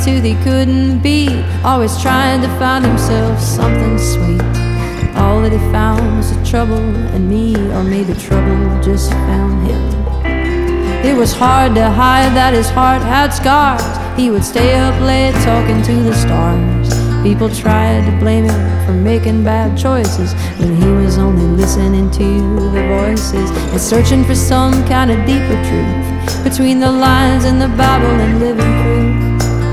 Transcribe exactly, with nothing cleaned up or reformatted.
tooth he couldn't beat, always trying to find himself something sweet. All that he found was the trouble in me, or maybe trouble just found him. It was hard to hide that his heart had scars. He would stay up late talking to the stars. People tried to blame him for making bad choices when he was only listening to the voices and searching for some kind of deeper truth between the lines in the Bible and living proof.